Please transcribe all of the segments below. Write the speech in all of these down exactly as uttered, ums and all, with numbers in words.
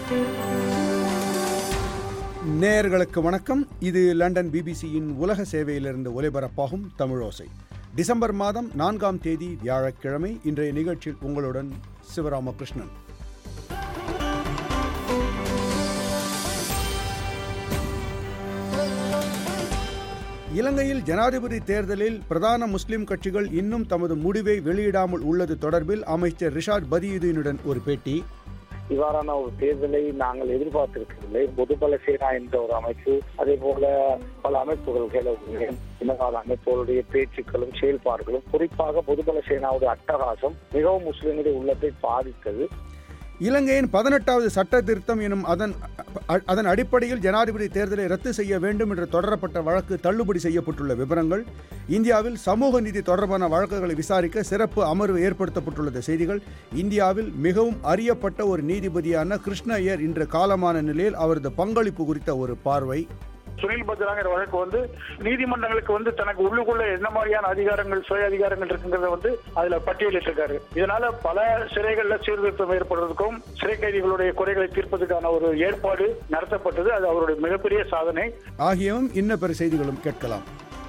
நேயர்களுக்கு வணக்கம். இது லண்டன் பிபிசியின் உலக சேவையிலிருந்து ஒலிபரப்பாகும் தமிழோசை. டிசம்பர் மாதம் நான்காம் தேதி வியாழக்கிழமை. இன்றைய நிகழ்ச்சியில் உங்களுடன் சிவராமகிருஷ்ணன். இலங்கையில் ஜனாதிபதி தேர்தலில் பிரதான முஸ்லிம் கட்சிகள் இன்னும் தமது முடிவை வெளியிடாமல் உள்ளது தொடர்பில் அமைச்சர் ரிஷாட் பதியுதீனுடன் ஒரு பேட்டி. இவ்வாறான ஒரு தேர்தலை நாங்கள் எதிர்பார்த்திருக்கவில்லை. பொதுபல சேனா என்ற ஒரு அமைப்பு, அதே போல பல அமைப்புகள், இனகால அமைப்புகளுடைய பேச்சுக்களும் செயல்பாடுகளும், குறிப்பாக பொதுபல சேனாவுடைய அட்டகாசம் மிகவும் முஸ்லிம்களுடைய உள்ளத்தை பாதித்தது. இலங்கையின் பதினெட்டாவது சட்ட திருத்தம் எனும் அதன் அதன் அடிப்படையில் ஜனாதிபதி தேர்தலை ரத்து செய்ய வேண்டும் என்று தொடரப்பட்ட வழக்கு தள்ளுபடி செய்யப்பட்டுள்ள விவரங்கள். இந்தியாவில் சமூக நீதி தொடர்பான வழக்குகளை விசாரிக்க சிறப்பு அமர்வு ஏற்படுத்தப்பட்டுள்ள செய்திகள். இந்தியாவில் மிகவும் அறியப்பட்ட ஒரு நீதிபதியான கிருஷ்ண ஐயர் இன்று காலமான நிலையில் அவரது பங்களிப்பு குறித்த ஒரு பார்வை. சுனில் பத்ராங்கிற வழக்கு வந்து நீதிமன்றங்களுக்கு வந்து தனக்கு உள்ளுக்குள்ள என்ன மாதிரியான அதிகாரங்கள், சுய அதிகாரங்கள் இருக்குங்கிறத வந்து அதுல பட்டியலிட்டிருக்காரு. இதனால பல சிறைகள்ல சீர்திருத்தம் ஏற்படுவதற்கும் சிறை கைதிகளுடைய குறைகளை தீர்ப்பதற்கான ஒரு ஏற்பாடு நடத்தப்பட்டது. அது அவருடைய மிகப்பெரிய சாதனை. ஆகியவும் இன்ன பிற செய்திகளும் கேட்கலாம்.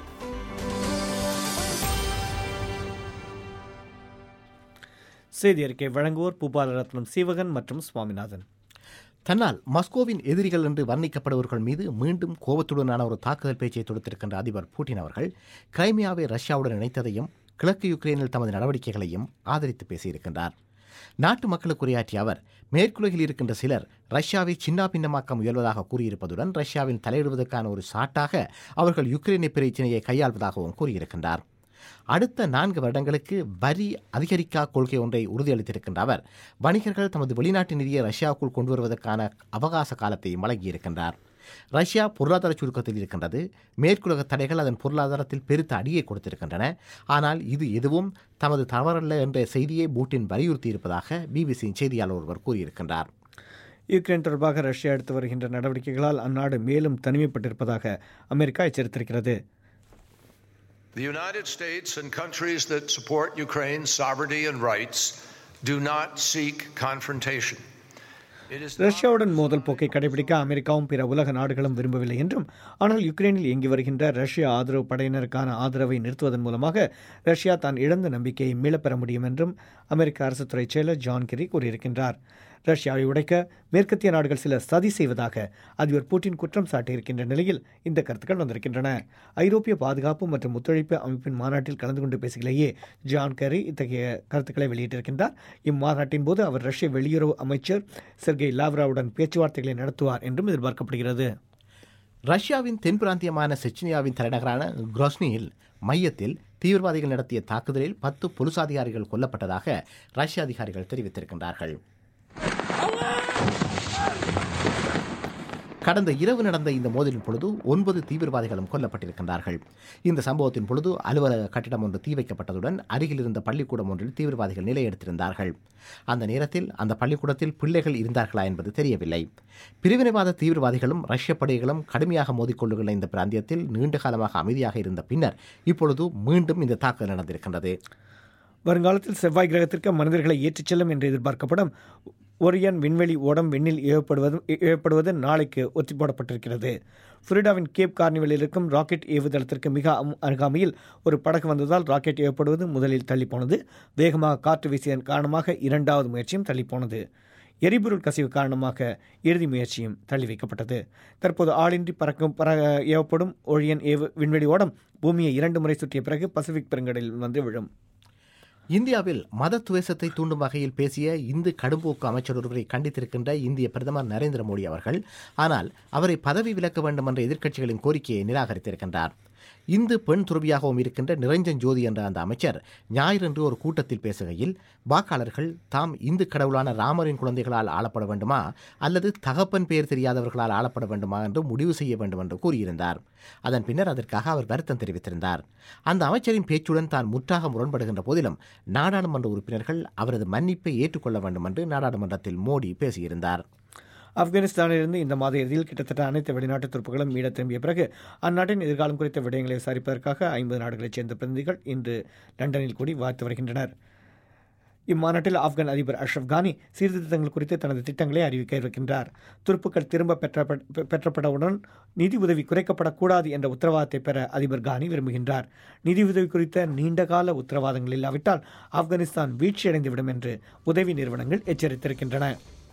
செய்தி அறிக்கை வழங்குவோர் பூபாலரத்னம் சீவகன் மற்றும் சுவாமிநாதன். தன்னால் மாஸ்கோவின் எதிரிகள் என்று வர்ணிக்கப்படுபவர்கள் மீது மீண்டும் கோபத்துடனான ஒரு தாக்குதல் பேச்சை தொடுத்திருக்கின்ற அதிபர் புட்டின் அவர்கள் கிரைமியாவை ரஷ்யாவுடன் இணைத்ததையும் கிழக்கு யுக்ரைனில் தமது நடவடிக்கைகளையும் ஆதரித்து பேசியிருக்கின்றார். நாட்டு மக்களுக்கு உரையாற்றிய அவர் மேற்குலகில் இருக்கின்ற சிலர் ரஷ்யாவை சின்னாபின்னமாக்க முயல்வதாக கூறியிருப்பதுடன் ரஷ்யாவின் தலையிடுவதற்கான ஒரு சாட்டாக அவர்கள் யுக்ரைனை பிரச்சினையை கையாள்வதாகவும் கூறியிருக்கின்றார். அடுத்த நான்கு வருடங்களுக்கு வரி அதிகரிக்கா கொள்கை ஒன்றை உறுதியளித்திருக்கின்ற அவர் வணிகர்கள் தமது வெளிநாட்டு நிதியை ரஷ்யாவுக்குள் கொண்டு வருவதற்கான அவகாச காலத்தையும் வழங்கியிருக்கின்றார். ரஷ்யா பொருளாதார சுருக்கத்தில் இருக்கின்றது. மேற்குலக தடைகள் அதன் பொருளாதாரத்தில் பெருத்த அடியை கொடுத்திருக்கின்றன. ஆனால் இது எதுவும் தமது தவறல்ல என்ற செய்தியை பூட்டின் வலியுறுத்தியிருப்பதாக பிபிசியின் செய்தியாளர் ஒருவர் கூறியிருக்கின்றார். யுக்ரைன் தொடர்பாக ரஷ்யா எடுத்து வருகின்ற நடவடிக்கைகளால் அந்நாடு மேலும் தனிமைப்பட்டிருப்பதாக அமெரிக்கா எச்சரித்திருக்கிறது. The United States and countries that support Ukraine's sovereignty and rights do not seek confrontation. ரஷ்யாவுடன் மோதல் போக்கை கடைபிடிக்க அமெரிக்காவும் பிற உலக நாடுகளும் விரும்பவில்லை என்றும், ஆனால் யுக்ரைனில் இயங்கி வருகின்ற ரஷ்ய ஆதரவு படையினருக்கான ஆதரவை நிறுத்துவதன் மூலமாக ரஷ்யா தான் இழந்த நம்பிக்கையை மீளப்பெற முடியும் என்றும் அமெரிக்க அரசுத்துறை செயலர் ஜான் கெர்ரி கூறியிருக்கின்றார். ரஷ்யாவை உடைக்க மேற்கத்திய நாடுகள் சில சதி செய்வதாக அதிபர் புட்டின் குற்றம் சாட்டியிருக்கின்ற நிலையில் இந்த கருத்துக்கள் வந்திருக்கின்றன. ஐரோப்பிய பாதுகாப்பு மற்றும் ஒத்துழைப்பு அமைப்பின் மாநாட்டில் கலந்து கொண்டு பேசுகிலேயே ஜான் கெர்ரி இத்தகைய கருத்துக்களை வெளியிட்டிருக்கின்றார். இம்மாநாட்டின் போது அவர் ரஷ்ய வெளியுறவு அமைச்சர் செர்கே லாவ்ரோவுடன் பேச்சுவார்த்தைகளை நடத்துவார் என்றும் எதிர்பார்க்கப்படுகிறது. ரஷ்யாவின் தென் பிராந்தியமான செச்னியாவின் தலைநகரான குரோஸ்னியில் மையத்தில் தீவிரவாதிகள் நடத்திய தாக்குதலில் பத்து போலீஸ் அதிகாரிகள் கொல்லப்பட்டதாக ரஷ்ய அதிகாரிகள் தெரிவித்திருக்கின்றார்கள். கடந்த இரவு நடந்த இந்த மோதலின் பொழுது ஒன்பது தீவிரவாதிகளும் கொல்லப்பட்டிருக்கின்றார்கள். இந்த சம்பவத்தின் பொழுது அலுவலக கட்டிடம் ஒன்று தீ வைக்கப்பட்டதுடன் அருகில் இருந்த பள்ளிக்கூடம் ஒன்றில் தீவிரவாதிகள் நிலையெடுத்திருந்தார்கள். அந்த நேரத்தில் அந்த பள்ளிக்கூடத்தில் பிள்ளைகள் இருந்தார்களா என்பது தெரியவில்லை. பிரிவினைவாத தீவிரவாதிகளும் ரஷ்ய படைகளும் கடுமையாக மோதிக்கொள்ளுகின்ற இந்த பிராந்தியத்தில் நீண்ட காலமாக அமைதியாக இருந்த பின்னர் இப்பொழுது மீண்டும் இந்த தாக்குதல் நடந்திருக்கின்றது. வருங்காலத்தில் செவ்வாய் கிரகத்திற்கு மனிதர்களை ஏற்றிச் செல்லும் என்று எதிர்பார்க்கப்படும் ஒரியன் விண்வெளி ஓடம் விண்ணில் ஏவப்படுவது ஏவப்படுவது நாளைக்கு ஒத்தி போடப்பட்டிருக்கிறது. புளோரிடாவின் கேப் கார்னிவலில் இருக்கும் ராக்கெட் ஏவுதளத்திற்கு மிக அருகாமையில் ஒரு படகு வந்ததால் ராக்கெட் ஏவப்படுவது முதலில் தள்ளிப்போனது. வேகமாக காற்று வீசியதன் காரணமாக இரண்டாவது முயற்சியும் தள்ளிப்போனது. எரிபொருள் கசிவு காரணமாக இறுதி முயற்சியும் தள்ளி வைக்கப்பட்டது. தற்போது ஆளின்றி பறக்கும் பற ஏவப்படும் ஒரியன் ஏவு விண்வெளி ஓடம் பூமியை இரண்டு முறை சுற்றிய பிறகு பசிபிக் பெருங்கடலில் வந்து விழும். இந்தியாவில் மத துவேஷத்தை தூண்டும் வகையில் பேசிய இந்து கடும்போக்கு அமைச்சர் ஒருவரை கண்டித்திருக்கின்ற இந்திய பிரதமர் நரேந்திர மோடி அவர்கள், ஆனால் அவரை பதவி விலக்க வேண்டும் என்ற எதிர்க்கட்சிகளின் கோரிக்கையை நிராகரித்திருக்கின்றார். இந்து பெண் துறவியாகவும் இருக்கின்ற நிரஞ்சன் ஜோதி என்ற அந்த அமைச்சர் ஞாயிறன்று ஒரு கூட்டத்தில் பேசுகையில், வாக்காளர்கள் தாம் இந்து கடவுளான ராமரின் குழந்தைகளால் ஆளப்பட வேண்டுமா அல்லது தகப்பன் பெயர் தெரியாதவர்களால் ஆளப்பட வேண்டுமா என்று முடிவு செய்ய வேண்டும் என்று கூறியிருந்தார். அதன் பின்னர் அதற்காக அவர் வருத்தம் தெரிவித்திருந்தார். அந்த அமைச்சரின் பேச்சுடன் தான் முற்றாக முரண்படுகின்ற போதிலும் நாடாளுமன்ற உறுப்பினர்கள் அவரது மன்னிப்பை ஏற்றுக்கொள்ள வேண்டும் என்று நாடாளுமன்றத்தில் மோடி பேசியிருந்தார். ஆப்கானிஸ்தானிலிருந்து இந்த மாத இறுதியில் கிட்டத்தட்ட அனைத்து வெளிநாட்டு துருப்புகளும் மீள திரும்பிய பிறகு அந்நாட்டின் எதிர்காலம் குறித்த விடயங்களை விசாரிப்பதற்காக ஐம்பது நாடுகளைச் சேர்ந்த பிரதிநிதிகள் இன்று லண்டனில் கூடி வாழ்த்து வருகின்றனர். இம்மாநாட்டில் ஆப்கான் அதிபர் அஷ்ரப் கானி சீர்திருத்தங்கள் குறித்து தனது திட்டங்களை அறிவிக்க இருக்கின்றார். துருப்புக்கள் திரும்ப பெற்ற பெற்றப்பட்டவுடன் நிதி உதவி குறைக்கப்படக்கூடாது என்ற உத்தரவாதத்தை பெற அதிபர் கானி விரும்புகின்றார். நிதி உதவி குறித்த நீண்டகால உத்தரவாதங்கள் இல்லாவிட்டால் ஆப்கானிஸ்தான் வீழ்ச்சியடைந்துவிடும் என்று உதவி நிறுவனங்கள் எச்சரித்திருக்கின்றன.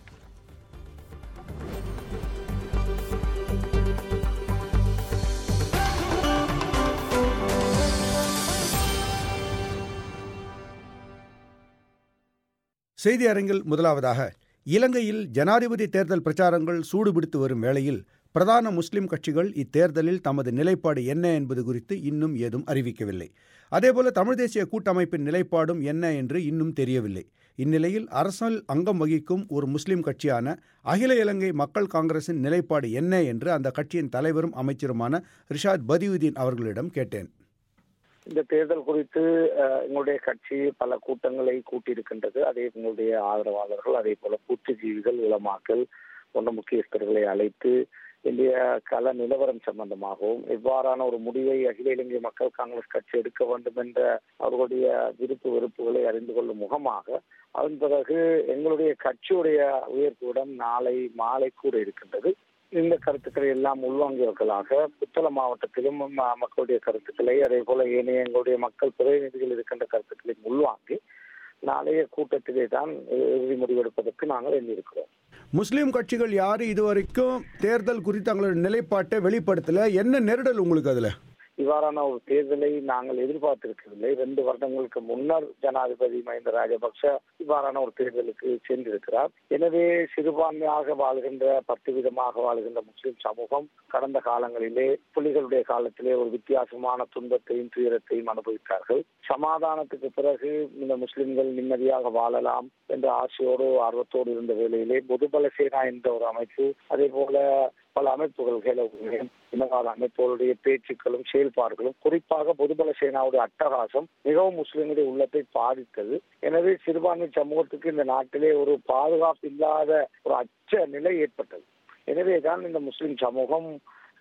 செய்தி அரங்கில் முதலாவதாக, இலங்கையில் ஜனாதிபதி தேர்தல் பிரச்சாரங்கள் சூடுபிடித்து வரும் வேளையில் பிரதான முஸ்லிம் கட்சிகள் இத்தேர்தலில் தமது நிலைப்பாடு என்ன என்பது குறித்து இன்னும் ஏதும் அறிவிக்கவில்லை. அதேபோல தமிழ் தேசிய கூட்டமைப்பின் நிலைப்பாடும் என்ன என்று இன்னும் தெரியவில்லை. இந்நிலையில் அரசில் அங்கம் வகிக்கும் ஒரு முஸ்லிம் கட்சியான அகில இலங்கை மக்கள் காங்கிரசின் நிலைப்பாடு என்ன என்று அந்த கட்சியின் தலைவரும் அமைச்சருமான ரிஷாத் பதியுதீன் அவர்களிடம் கேட்டேன். இந்த தேர்தல் குறித்து எங்களுடைய கட்சி பல கூட்டங்களை கூட்டியிருக்கின்றது. அதே எங்களுடைய ஆதரவாளர்கள், அதே போல புத்திஜீவிகள், உலமாக்கள் போன்ற முக்கியஸ்தர்களை அழைத்து இந்திய கள நிலவரம் சம்பந்தமாகவும் எவ்வாறான ஒரு முடிவை அகில இலங்கை மக்கள் காங்கிரஸ் கட்சி எடுக்க வேண்டும் என்ற அவர்களுடைய விருப்பு வெறுப்புகளை அறிந்து கொள்ளும் முகமாக அதன் பிறகு எங்களுடைய கட்சியுடைய உயர்வுடன் நாளை மாலை கூட இருக்கின்றது. இந்த கருத்துக்களை எல்லாம் உள்வாங்கியவர்களாக புத்தளம் மாவட்டத்திலும் மக்களுடைய கருத்துக்களை, அதே போல ஏனைய எங்களுடைய மக்கள் பிரதிநிதிகள் இருக்கின்ற கருத்துக்களை உள்வாங்கி நாளைய கூட்டத்திலே தான் இறுதி முடிவெடுப்பதற்கு நாங்கள் எண்ணியிருக்கிறோம். முஸ்லீம் கட்சிகள் யாரும் இதுவரைக்கும் தேர்தல் குறித்து தங்களுடைய நிலைப்பாட்டை வெளிப்படுத்தல. என்ன நெருடல் உங்களுக்கு அதுல? இவ்வாறான ஒரு தேர்தலை நாங்கள் எதிர்பார்த்திருக்கவில்லை. ரெண்டு வருடங்களுக்கு முன்னர் ஜனாதிபதி மஹிந்த ராஜபக்ஷ இவ்வாறான ஒரு தேர்தலுக்கு சென்றிருக்கிறார். எனவே சிறுபான்மையாக வாழ்கின்ற பத்து விதமாக வாழ்கின்ற முஸ்லிம் சமூகம் கடந்த காலங்களிலே புலிகளுடைய காலத்திலே ஒரு வித்தியாசமான துன்பத்தையும் துயரத்தையும் அனுபவித்தார்கள். சமாதானத்துக்கு பிறகு இந்த முஸ்லிம்கள் நிம்மதியாக வாழலாம் என்ற ஆசையோடு ஆர்வத்தோடு இருந்த வேளையிலே பொதுபல சேனா என்ற ஒரு அமைப்பு, அதே போல பல அமைப்புகள் இனவாத அமைப்புகளுடைய பேச்சுக்களும் செயல்பாடுகளும், குறிப்பாக பொதுபல சேனாவுடைய அட்டகாசம் மிகவும் முஸ்லிம்களுடைய உள்ளத்தை பாதித்தது. எனவே சிறுபான்மை சமூகத்துக்கு இந்த நாட்டிலே ஒரு பாதுகாப்பு இல்லாத ஒரு அச்ச நிலை ஏற்பட்டது. எனவேதான் இந்த முஸ்லிம் சமூகம்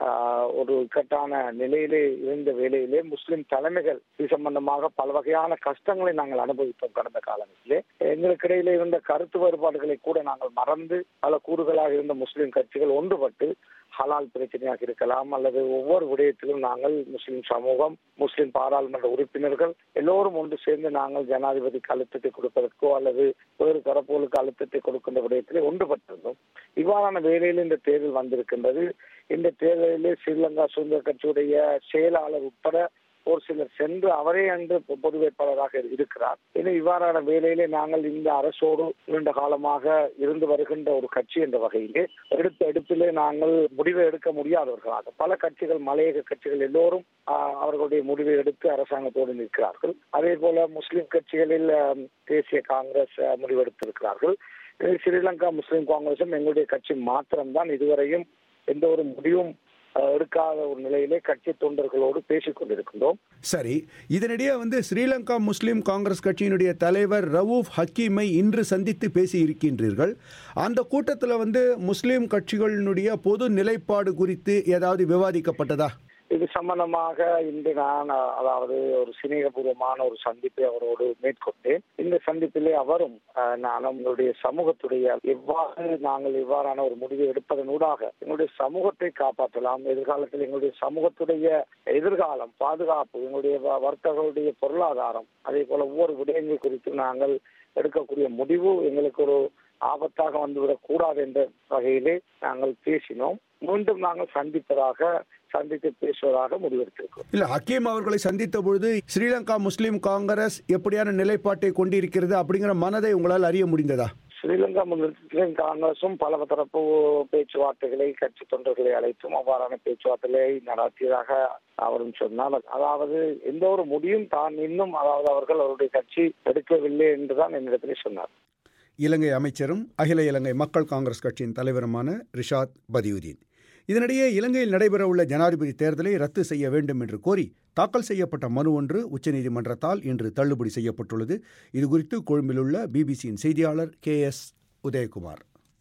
ஒரு இக்கட்டான நிலையிலே இருந்த வேளையிலே முஸ்லிம் தலைமைகள் இது சம்பந்தமாக பல வகையான கஷ்டங்களை நாங்கள் அனுபவித்தோம். கடந்த காலங்களிலே எங்களுக்கு இடையிலே இருந்த கருத்து வேறுபாடுகளை கூட நாங்கள் மறந்து பல கூறுகளாக இருந்த முஸ்லிம் கட்சிகள் ஒன்றுபட்டு ஹலால் பிரச்சனையாக இருக்கலாம் அல்லது ஒவ்வொரு விடயத்திலும் நாங்கள் முஸ்லிம் சமூகம், முஸ்லிம் பாராளுமன்ற உறுப்பினர்கள் எல்லோரும் ஒன்று சேர்ந்து நாங்கள் ஜனாதிபதிக்கு அழுத்தத்தை கொடுப்பதற்கோ அல்லது வேறு தரப்புகளுக்கு அழுத்தத்தை கொடுக்கின்ற விடயத்திலே ஒன்றுபட்டிருந்தோம். இவ்வாறான வேளையில் இந்த தேர்தல் வந்திருக்கின்றது. இந்த தேர்தலிலே ஸ்ரீலங்கா சுதந்திர கட்சியுடைய செயலாளர் உட்பட ஒரு சிலர் சென்று அவரே அன்று பொது வேட்பாளராக இருக்கிறார். எனவே இவ்வாறான வேளையிலே நாங்கள் இந்த அரசோடு நீண்ட காலமாக இருந்து வருகின்ற ஒரு கட்சி என்ற வகையிலே எடுத்த எடுப்பிலே நாங்கள் முடிவை எடுக்க முடியாதவர்களாக பல கட்சிகள், மலையக கட்சிகள் எல்லோரும் அவர்களுடைய முடிவை எடுத்து அரசாங்கத்தோடு நிற்கிறார்கள். அதே போல முஸ்லிம் கட்சிகளில் தேசிய காங்கிரஸ் முடிவெடுத்திருக்கிறார்கள். ஸ்ரீலங்கா முஸ்லிம் காங்கிரசும் எங்களுடைய கட்சி மாத்திரம்தான் இதுவரையும் எந்த ஒரு முடிவும் எடுக்காத ஒரு நிலையிலே கட்சி தொண்டர்களோடு பேசிக் கொண்டிருக்கின்றோம். சரி, இதனிடையே வந்து ஸ்ரீலங்கா முஸ்லிம் காங்கிரஸ் கட்சியினுடைய தலைவர் ரவூப் ஹக்கீமை இன்று சந்தித்து பேசி இருக்கின்றீர்கள். அந்த கூட்டத்தில் வந்து முஸ்லிம் கட்சிகளினுடைய பொது நிலைப்பாடு குறித்து ஏதாவது விவாதிக்கப்பட்டதா? இது சம்பந்தமாக இன்று நான் அதாவது ஒரு சிநேகபூர்வமான ஒரு சந்திப்பை அவரோடு மேற்கொண்டேன். இந்த சந்திப்பிலே அவரும் நானும் எங்களுடைய சமூகத்துடைய எவ்வாறு நாங்கள் இவ்வாறான ஒரு முடிவை எடுப்பதனூடாக எங்களுடைய சமூகத்தை காப்பாற்றலாம், எதிர்காலத்தில் எங்களுடைய சமூகத்துடைய எதிர்காலம், பாதுகாப்பு, எங்களுடைய வர்த்தகர்களுடைய பொருளாதாரம், அதே போல ஒவ்வொரு விடயங்கள் குறித்து நாங்கள் எடுக்கக்கூடிய முடிவு எங்களுக்கு ஒரு ஆபத்தாக வந்துவிடக் கூடாது என்ற வகையிலே நாங்கள் பேசினோம். மீண்டும் நாங்கள் சந்திப்பதாக சந்தித்து பேசுவதாக முடிவெடுத்திருக்கிறோம். இல்ல, ஹக்கீம் அவர்களை சந்தித்த பொழுது ஸ்ரீலங்கா முஸ்லிம் காங்கிரஸ் எப்படியான நிலைப்பாட்டை கொண்டிருக்கிறது அப்படிங்கிற மனதை உங்களால் அறிய முடிந்ததா? ஸ்ரீலங்கா முஸ்லிம் காங்கிரசும் பல தரப்பு பேச்சுவார்த்தைகளை கட்சி தொண்டர்களை அழைத்தும் அவ்வாறான பேச்சுவார்த்தைகளை நடத்தியதாக அவரும் சொன்னார். அதாவது எந்த ஒரு முடிவும் தான் இன்னும் அதாவது அவர்கள் அவருடைய கட்சி எடுக்கவில்லை என்றுதான் என்னிடத்திலே சொன்னார். இலங்கை அமைச்சரும் அகில இலங்கை மக்கள் காங்கிரஸ் கட்சியின் தலைவருமான ரிஷாத் பதியுதீன். இதனிடையே இலங்கையில் நடைபெறவுள்ள ஜனாதிபதி தேர்தலை ரத்து செய்ய வேண்டும் என்று கோரி தாக்கல் செய்யப்பட்ட மனு ஒன்று உச்சநீதிமன்றத்தால் இன்று தள்ளுபடி செய்யப்பட்டுள்ளது. இதுகுறித்து கொழும்பில் உள்ள பிபிசியின் செய்தியாளர் கே எஸ் உதயகுமார்.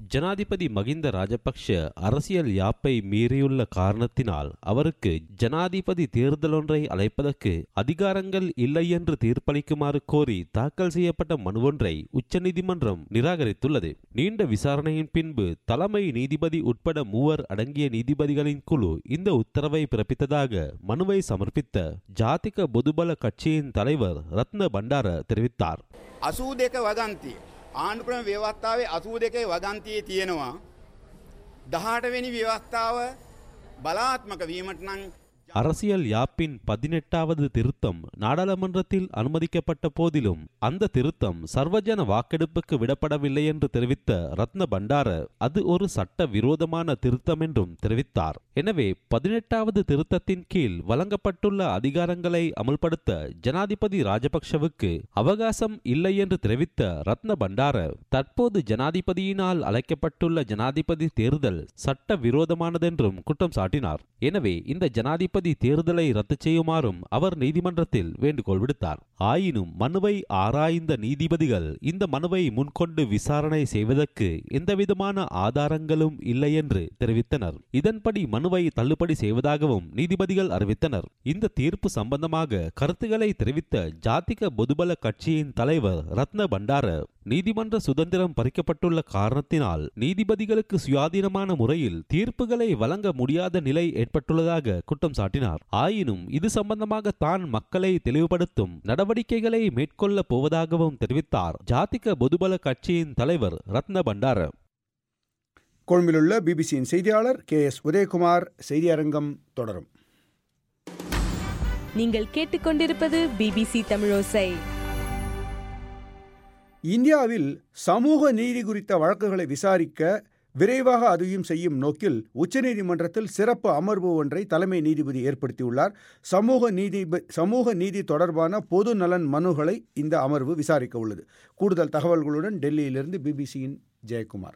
ஜனாதிபதி மகிந்த ராஜபக்ஷ அரசியல் யாப்பை மீறியுள்ள காரணத்தினால் அவருக்கு ஜனாதிபதி தேர்தலொன்றை அழைப்பதற்கு அதிகாரங்கள் இல்லை என்று தீர்ப்பளிக்குமாறு கோரி தாக்கல் செய்யப்பட்ட மனுவொன்றை உச்சநீதிமன்றம் நிராகரித்துள்ளது. நீண்ட விசாரணையின் பின்பு தலைமை நீதிபதி உட்பட மூவர் அடங்கிய நீதிபதிகளின் குழு இந்த உத்தரவை பிறப்பித்ததாக மனுவை சமர்ப்பித்த ஜாதிக பொதுபல கட்சியின் தலைவர் ரத்ன பண்டார தெரிவித்தார். අසූදෙක වගන්තිය ආණ්ඩුක්‍රම ව්‍යවස්ථාවේ අසූදෙකේ වගන්තියේ තියෙනවා. දහඅට වෙනි ව්‍යවස්ථාව බලාත්මක වීමට නම් அரசியல் யாப்பின் பதினெட்டாவது திருத்தம் நாடாளுமன்றத்தில் அனுமதிக்கப்பட்ட போதிலும் அந்த திருத்தம் சர்வஜன வாக்கெடுப்புக்கு விடப்படவில்லை என்று தெரிவித்த ரத்ன பண்டார அது ஒரு சட்ட விரோதமான திருத்தம் என்றும் தெரிவித்தார். எனவே பதினெட்டாவது திருத்தத்தின் கீழ் வழங்கப்பட்டுள்ள அதிகாரங்களை அமுல்படுத்த ஜனாதிபதி ராஜபக்ஷவுக்கு அவகாசம் இல்லை என்று தெரிவித்த ரத்ன பண்டார தற்போது ஜனாதிபதியினால் அழைக்கப்பட்டுள்ள ஜனாதிபதி தேர்தல் சட்ட விரோதமானதென்றும் குற்றம் சாட்டினார். எனவே இந்த ஜனாதிபதி தேர்தலை ரத்து செய்யுமாறும் அவர் நீதிமன்றத்தில் வேண்டுகோள் விடுத்தார். ஆயினும் மனுவை ஆராய்ந்த நீதிபதிகள் இந்த மனுவை முன்கொண்டு விசாரணை செய்வதற்கு எந்தவிதமான ஆதாரங்களும் இல்லை என்று தெரிவித்தனர். இதன்படி மனுவை தள்ளுபடி செய்வதாகவும் நீதிபதிகள் அறிவித்தனர். இந்த தீர்ப்பு சம்பந்தமாக கருத்துக்களை தெரிவித்த ஜாதிக பொதுபல கட்சியின் தலைவர் ரத்ன பண்டார நீதிமன்ற சுதந்திரம் பறிக்கப்பட்டுள்ள காரணத்தினால் நீதிபதிகளுக்கு சுயாதீனமான முறையில் தீர்ப்புகளை வழங்க முடியாத நிலை ஏற்பட்டுள்ளதாக குற்றம் சாட்டினார். ஆயினும் இது சம்பந்தமாக தான் மக்களை தெளிவுபடுத்தும் நடவடிக்கைகளை மேற்கொள்ள போவதாகவும் தெரிவித்தார் ஜாதிக பொதுபல கட்சியின் தலைவர் ரத்ன பண்டார. கொழும்பிலுள்ள பிபிசியின் செய்தியாளர் கே எஸ் உதயகுமார். செய்தி அரங்கம் தொடரும். நீங்கள் கேட்டுக்கொண்டிருப்பது பிபிசி தமிழோசை. இந்தியாவில் சமூக நீதி குறித்த வழக்குகளை விசாரிக்க விரைவாக அதையும் செய்யும் நோக்கில் உச்சநீதிமன்றத்தில் சிறப்பு அமர்வு ஒன்றை தலைமை நீதிபதி ஏற்படுத்தியுள்ளார். சமூக நீதி சமூக நீதி தொடர்பான பொது நலன் மனுகளை இந்த அமர்வு விசாரிக்க உள்ளது. கூடுதல் தகவல்களுடன் டெல்லியிலிருந்து பிபிசியின் ஜெயக்குமார்.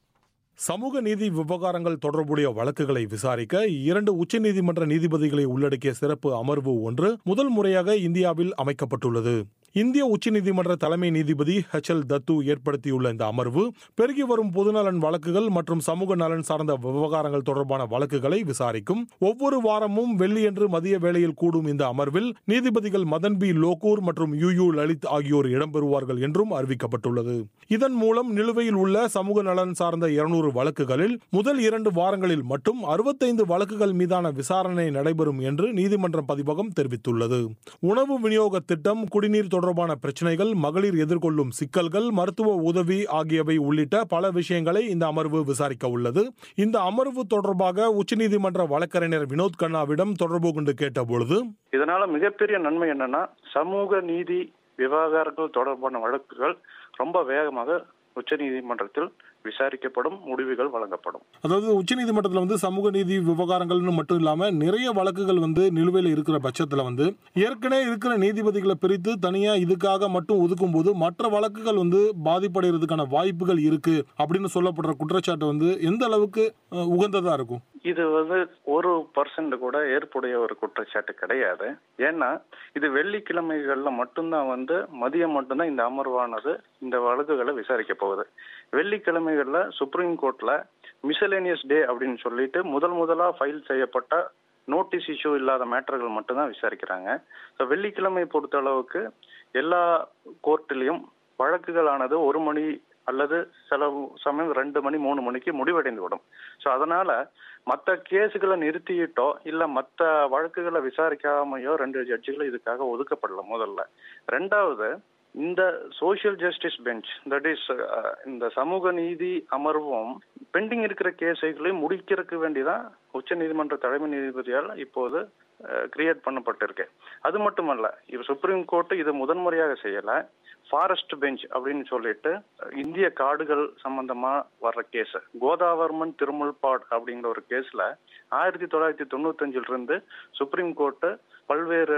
சமூக நீதி விவகாரங்கள் தொடர்புடைய வழக்குகளை விசாரிக்க இரண்டு உச்சநீதிமன்ற நீதிபதிகளை உள்ளடக்கிய சிறப்பு அமர்வு ஒன்று முதல் முறையாக இந்தியாவில் அமைக்கப்பட்டுள்ளது. இந்திய உச்சநீதிமன்ற தலைமை நீதிபதி ஹெச் எல் தத்து ஏற்படுத்தியுள்ள இந்த அமர்வு பெருகி வரும் பொதுநலன் வழக்குகள் மற்றும் சமூக நலன் சார்ந்த விவகாரங்கள் தொடர்பான வழக்குகளை விசாரிக்கும். ஒவ்வொரு வாரமும் வெள்ளியன்று மதிய வேளையில் கூடும் இந்த அமர்வில் நீதிபதிகள் மதன் பி லோகூர் மற்றும் யூ யூ லலித் ஆகியோர் இடம்பெறுவார்கள் என்றும் அறிவிக்கப்பட்டுள்ளது. இதன் மூலம் நிலுவையில் உள்ள சமூக நலன் சார்ந்த இருநூறு வழக்குகளில் முதல் இரண்டு வாரங்களில் மட்டும் அறுபத்தைந்து வழக்குகள் மீதான விசாரணை நடைபெறும் என்று நீதிமன்றம் பதிவகம் தெரிவித்துள்ளது. உணவு விநியோக திட்டம், குடிநீர் தொடர்பான பிரச்சனைகள், மகளிர் எதிர்கொள்ளும் சிக்கல்கள், மருத்துவ உதவி ஆகியவை உள்ளிட்ட பல விஷயங்களை இந்த அமர்வு விசாரிக்க உள்ளது. இந்த அமர்வு தொடர்பாக உச்சநீதிமன்ற வழக்கறிஞர் வினோத் கண்ணாவிடம் தொடர்பு கொண்டு கேட்டபொழுது, இதனால மிகப்பெரிய நன்மை என்னன்னா சமூக நீதி விவகாரங்கள் தொடர்பான வழக்குகள் ரொம்ப வேகமாக உச்ச நீதிமன்றத்தில் விசாரிக்கப்படும், முடிவுகள் வழங்கப்படும். அதாவது உச்சநீதிமன்றத்தில் வந்து சமூக நீதி விவகாரங்கள்னு மட்டும் இல்லாம நிறைய வழக்குகள் வந்து நிலுவையில் இருக்கிற பட்சத்துல வந்து ஏற்கனவே இருக்கிற நீதிபதிகளை பிரித்து தனியா இதுக்காக மட்டும் ஒதுக்கும் போது மற்ற வழக்குகள் வந்து பாதிப்படைகிறதுக்கான வாய்ப்புகள் இருக்கு அப்படின்னு சொல்லப்படுற குற்றச்சாட்டு வந்து எந்த அளவுக்கு உகந்ததா இருக்கும்? இது வந்து ஒரு பர்சன்ட் கூட ஏற்புடைய ஒரு குற்றச்சாட்டு கிடையாது. ஏன்னா இது வெள்ளிக்கிழமைகள்ல மட்டும்தான் வந்து மதியம் மட்டும்தான் இந்த அமர்வானது இந்த வழக்குகளை விசாரிக்க போகுது. வெள்ளிக்கிழமைகள்ல சுப்ரீம் கோர்ட்ல மிசலேனியஸ் டே அப்படின்னு சொல்லிட்டு முதல் முதலா ஃபைல் செய்யப்பட்ட நோட்டீஸ் இஷ்யூ இல்லாத மேட்டர்கள் மட்டும்தான் விசாரிக்கிறாங்க. ஸோ வெள்ளிக்கிழமை பொறுத்த அளவுக்கு எல்லா கோர்ட்டிலையும் வழக்குகளானது ஒரு மணி அல்லது சில சமயம் ரெண்டு மணி மூணு மணிக்கு முடிவடைந்து விடும். ஸோ அதனால மற்ற கேஸுகளை நிறுத்திட்டோ இல்ல மற்ற வழக்குகளை விசாரிக்காமையோ ரெண்டு ஜட்ஜிகளும் இதுக்காக ஒதுக்கப்படல. முதல்ல ரெண்டாவது, இந்த social justice bench, that is இந்த சமூக நீதி அமர்வும் பெண்டிங் இருக்கிற கேஸைகளையும் முடிக்கிறதுக்கு வேண்டிதான் உச்ச நீதிமன்ற தலைமை நீதிபதியால் இப்போது கிரியேட் பண்ணப்பட்டிருக்கு. அது மட்டுமல்ல, இது சுப்ரீம் கோர்ட் இது முதன்முறையாக செய்யல. ஃபாரஸ்ட் பெஞ்ச் அப்படின்னு சொல்லிட்டு இந்திய காடுகள் சம்பந்தமா வர்ற கேஸ், கோதாவர்மன் திருமுல்பாட் அப்படிங்கிற ஒரு கேஸ்ல ஆயிரத்தி தொள்ளாயிரத்தி தொண்ணூத்தி அஞ்சுல இருந்து சுப்ரீம் கோர்ட் பல்வேறு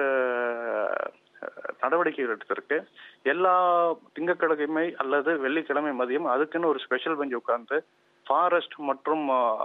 நடவடிக்கைகள் எடுத்திருக்கு. எல்லா திங்கட்கிழமை அல்லது வெள்ளிக்கிழமை மதியம் அதுக்குன்னு ஒரு ஸ்பெஷல் பெஞ்ச் உட்கார்ந்து ஃபாரஸ்ட் மற்றும்